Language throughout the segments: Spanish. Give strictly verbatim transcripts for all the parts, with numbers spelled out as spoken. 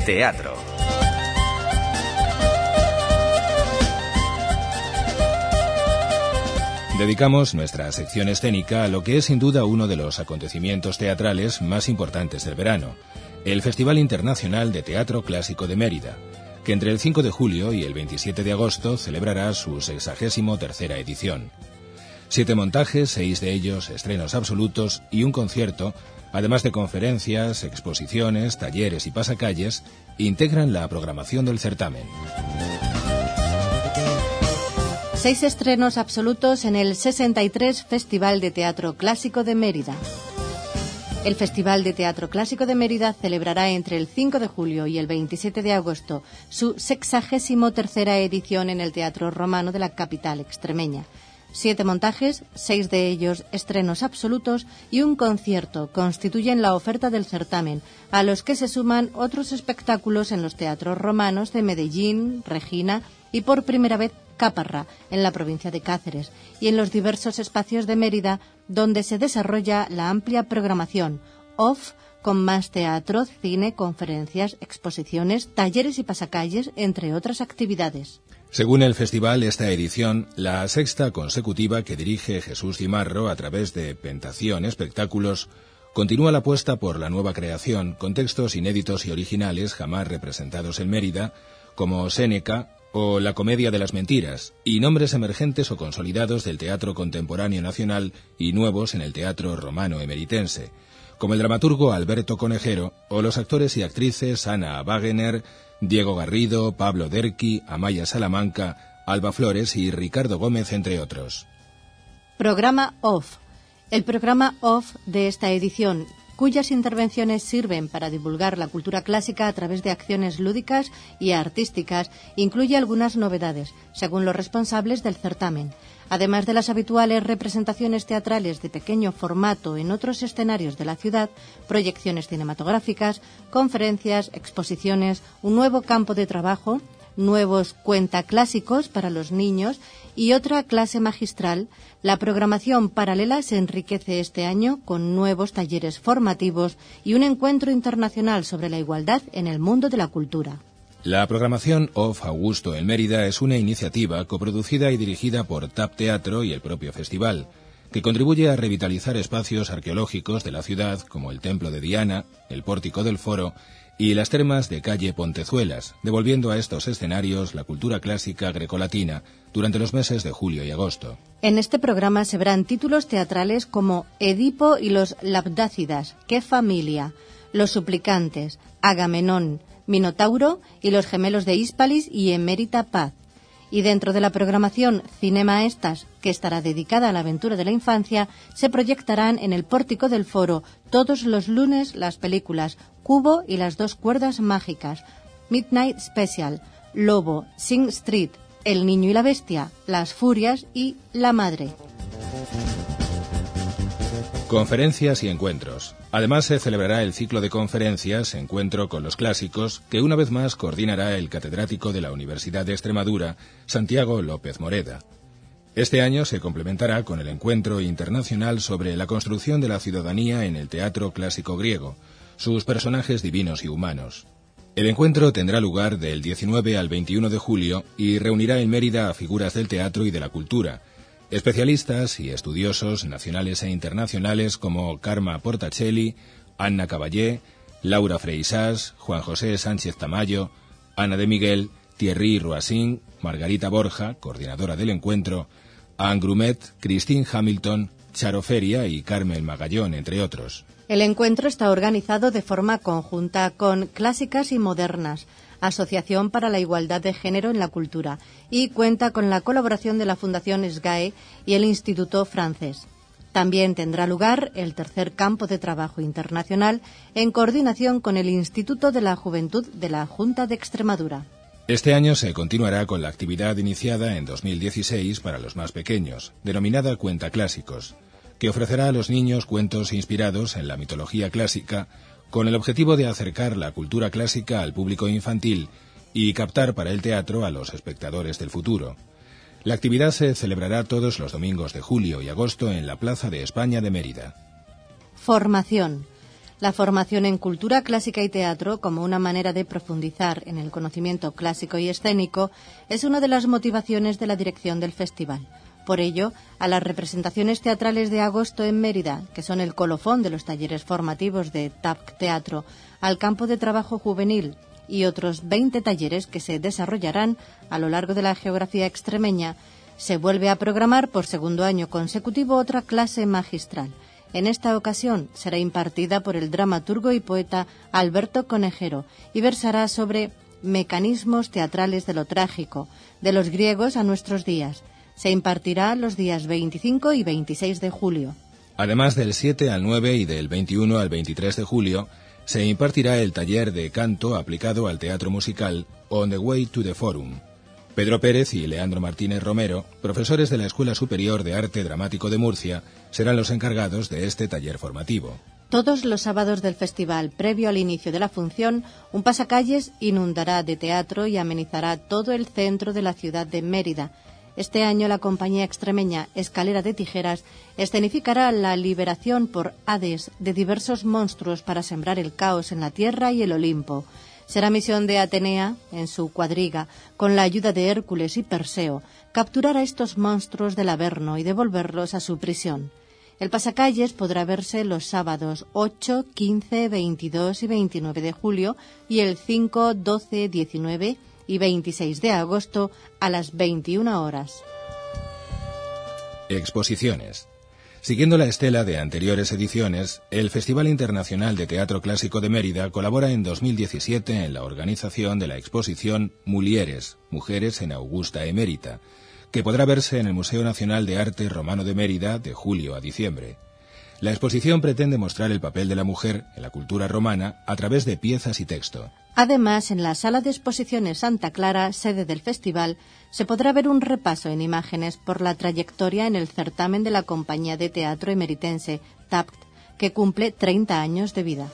Teatro. Dedicamos nuestra sección escénica a lo que es sin duda uno de los acontecimientos teatrales más importantes del verano, el Festival Internacional de Teatro Clásico de Mérida, que entre el cinco de julio y el veintisiete de agosto celebrará su sexagésimo tercera edición. Siete montajes, seis de ellos estrenos absolutos y un concierto, además de conferencias, exposiciones, talleres y pasacalles, integran la programación del certamen. Seis estrenos absolutos en el sesenta y tres Festival de Teatro Clásico de Mérida. El Festival de Teatro Clásico de Mérida celebrará entre el cinco de julio y el veintisiete de agosto su sexagésimo tercera edición en el Teatro Romano de la capital extremeña. Siete montajes, seis de ellos estrenos absolutos y un concierto constituyen la oferta del certamen, a los que se suman otros espectáculos en los teatros romanos de Medellín, Regina y por primera vez Caparra, en la provincia de Cáceres, y en los diversos espacios de Mérida donde se desarrolla la amplia programación off, con más teatro, cine, conferencias, exposiciones, talleres y pasacalles, entre otras actividades. Según el festival, esta edición, la sexta consecutiva que dirige Jesús Cimarro a través de Pentación Espectáculos, continúa la apuesta por la nueva creación, con textos inéditos y originales jamás representados en Mérida, como Séneca o La Comedia de las Mentiras, y nombres emergentes o consolidados del teatro contemporáneo nacional y nuevos en el teatro romano emeritense, como el dramaturgo Alberto Conejero o los actores y actrices Ana Wagener, Diego Garrido, Pablo Derqui, Amaya Salamanca, Alba Flores y Ricardo Gómez, entre otros. Programa Off. El programa Off de esta edición, cuyas intervenciones sirven para divulgar la cultura clásica a través de acciones lúdicas y artísticas, incluye algunas novedades, según los responsables del certamen. Además de las habituales representaciones teatrales de pequeño formato en otros escenarios de la ciudad, proyecciones cinematográficas, conferencias, exposiciones, un nuevo campo de trabajo, nuevos cuentaclásicos para los niños y otra clase magistral, la programación paralela se enriquece este año con nuevos talleres formativos y un encuentro internacional sobre la igualdad en el mundo de la cultura. La programación Off Augusto en Mérida es una iniciativa coproducida y dirigida por T A P Teatro y el propio festival, que contribuye a revitalizar espacios arqueológicos de la ciudad como el Templo de Diana, el Pórtico del Foro y las termas de calle Pontezuelas, devolviendo a estos escenarios la cultura clásica grecolatina durante los meses de julio y agosto. En este programa se verán títulos teatrales como Edipo y los Labdácidas, ¡Qué familia!, Los suplicantes, Agamenón, Minotauro y los gemelos de Hispalis y Emérita Paz. Y dentro de la programación Cinema Estas, que estará dedicada a la aventura de la infancia, se proyectarán en el Pórtico del Foro todos los lunes las películas Cubo y las dos cuerdas mágicas, Midnight Special, Lobo, Sing Street, El niño y la bestia, Las furias y La madre. Conferencias y encuentros. Además se celebrará el ciclo de conferencias Encuentro con los Clásicos, que una vez más coordinará el catedrático de la Universidad de Extremadura, Santiago López Moreda. Este año se complementará con el Encuentro Internacional sobre la construcción de la ciudadanía en el teatro clásico griego, sus personajes divinos y humanos. El encuentro tendrá lugar del diecinueve al veintiuno de julio y reunirá en Mérida a figuras del teatro y de la cultura, especialistas y estudiosos nacionales e internacionales como Karma Portacelli, Anna Caballé, Laura Freisás, Juan José Sánchez Tamayo, Ana de Miguel, Thierry Roisin, Margarita Borja, coordinadora del encuentro, Anne Grumet, Christine Hamilton, Charo Feria y Carmen Magallón, entre otros. El encuentro está organizado de forma conjunta con Clásicas y Modernas, Asociación para la Igualdad de Género en la Cultura, y cuenta con la colaboración de la Fundación S G A E y el Instituto Francés. También tendrá lugar el tercer campo de trabajo internacional en coordinación con el Instituto de la Juventud de la Junta de Extremadura. Este año se continuará con la actividad iniciada en dos mil dieciséis para los más pequeños, denominada Cuentaclásicos, que ofrecerá a los niños cuentos inspirados en la mitología clásica, con el objetivo de acercar la cultura clásica al público infantil y captar para el teatro a los espectadores del futuro. La actividad se celebrará todos los domingos de julio y agosto en la Plaza de España de Mérida. Formación. La formación en cultura clásica y teatro, como una manera de profundizar en el conocimiento clásico y escénico, es una de las motivaciones de la dirección del festival. Por ello, a las representaciones teatrales de agosto en Mérida, que son el colofón de los talleres formativos de T A P C Teatro, al campo de trabajo juvenil y otros veinte talleres que se desarrollarán a lo largo de la geografía extremeña, se vuelve a programar por segundo año consecutivo otra clase magistral. En esta ocasión será impartida por el dramaturgo y poeta Alberto Conejero y versará sobre mecanismos teatrales de lo trágico, de los griegos a nuestros días. Se impartirá los días veinticinco y veintiséis de julio. Además, del siete al nueve y del veintiuno al veintitrés de julio, se impartirá el taller de canto aplicado al teatro musical On the Way to the Forum. Pedro Pérez y Leandro Martínez Romero, profesores de la Escuela Superior de Arte Dramático de Murcia, serán los encargados de este taller formativo. Todos los sábados del festival, previo al inicio de la función, un pasacalles inundará de teatro y amenizará todo el centro de la ciudad de Mérida. Este año la compañía extremeña Escalera de Tijeras escenificará la liberación por Hades de diversos monstruos para sembrar el caos en la tierra y el Olimpo. Será misión de Atenea, en su cuadriga, con la ayuda de Hércules y Perseo, capturar a estos monstruos del Averno y devolverlos a su prisión. El pasacalles podrá verse los sábados ocho, quince, veintidós y veintinueve de julio y el cinco, doce, diecinueve y veintiséis de agosto a las veintiuna horas. Exposiciones. Siguiendo la estela de anteriores ediciones, el Festival Internacional de Teatro Clásico de Mérida colabora en dos mil diecisiete en la organización de la exposición Mulieres, Mujeres en Augusta Emérita, que podrá verse en el Museo Nacional de Arte Romano de Mérida de julio a diciembre. La exposición pretende mostrar el papel de la mujer en la cultura romana a través de piezas y texto. Además, en la Sala de Exposiciones Santa Clara, sede del festival, se podrá ver un repaso en imágenes por la trayectoria en el certamen de la Compañía de Teatro Emeritense, T A P C, que cumple treinta años de vida.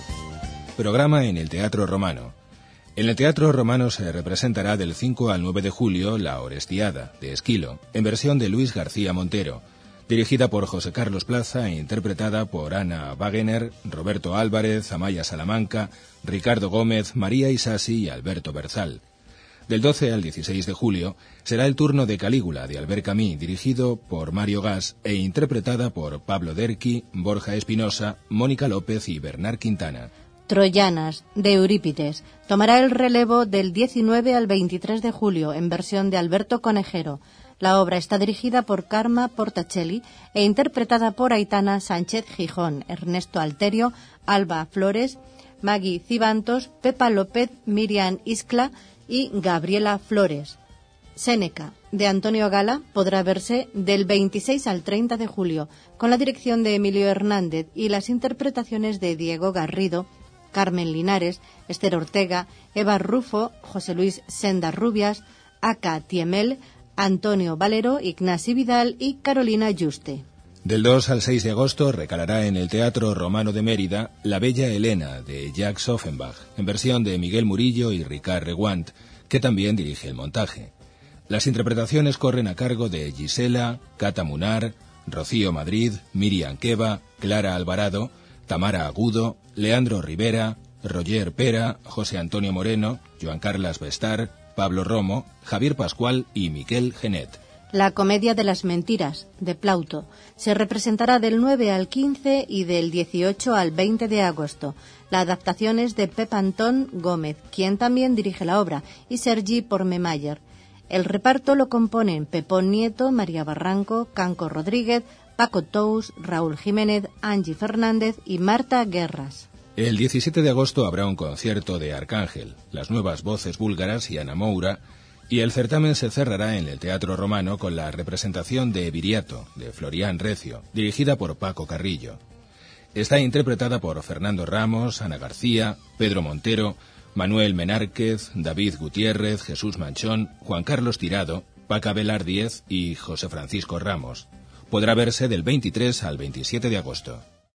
Programa en el Teatro Romano. En el Teatro Romano se representará del cinco al nueve de julio La Orestiada, de Esquilo, en versión de Luis García Montero, dirigida por José Carlos Plaza e interpretada por Ana Wagener, Roberto Álvarez, Amaya Salamanca, Ricardo Gómez, María Isasi y Alberto Berzal. Del doce al dieciséis de julio será el turno de Calígula de Albert Camus, dirigido por Mario Gas e interpretada por Pablo Derqui, Borja Espinosa, Mónica López y Bernard Quintana. Troyanas, de Eurípides, tomará el relevo del diecinueve al veintitrés de julio en versión de Alberto Conejero. La obra está dirigida por Karma Portacelli e interpretada por Aitana Sánchez Gijón, Ernesto Alterio, Alba Flores, Maggie Cibantos, Pepa López, Miriam Iscla y Gabriela Flores. Séneca, de Antonio Gala, podrá verse del veintiséis al treinta de julio, con la dirección de Emilio Hernández y las interpretaciones de Diego Garrido, Carmen Linares, Esther Ortega, Eva Rufo, José Luis Sendas Rubias, Aka Tiemel, Antonio Valero, Ignasi Vidal y Carolina Juste. Del dos al seis de agosto recalará en el Teatro Romano de Mérida La Bella Helena, de Jacques Offenbach, en versión de Miguel Murillo y Ricard Reguant, que también dirige el montaje. Las interpretaciones corren a cargo de Gisela, Cata Munar, Rocío Madrid, Miriam Queva, Clara Alvarado, Tamara Agudo, Leandro Rivera, Roger Pera, José Antonio Moreno, Joan Carles Bestar, Pablo Romo, Javier Pascual y Miquel Genet. La Comedia de las Mentiras, de Plauto, se representará del nueve al quince y del dieciocho al veinte de agosto. La adaptación es de Pep Antón Gómez, quien también dirige la obra, y Sergi Pormemayer. El reparto lo componen Pepón Nieto, María Barranco, Canco Rodríguez, Paco Tous, Raúl Jiménez, Angie Fernández y Marta Guerras. El diecisiete de agosto habrá un concierto de Arcángel, Las Nuevas Voces Búlgaras y Ana Moura, y el certamen se cerrará en el Teatro Romano con la representación de Viriato, de Florián Recio, dirigida por Paco Carrillo. Está interpretada por Fernando Ramos, Ana García, Pedro Montero, Manuel Menárquez, David Gutiérrez, Jesús Manchón, Juan Carlos Tirado, Paca Velar Díez y José Francisco Ramos. Podrá verse del veintitrés al veintisiete de agosto.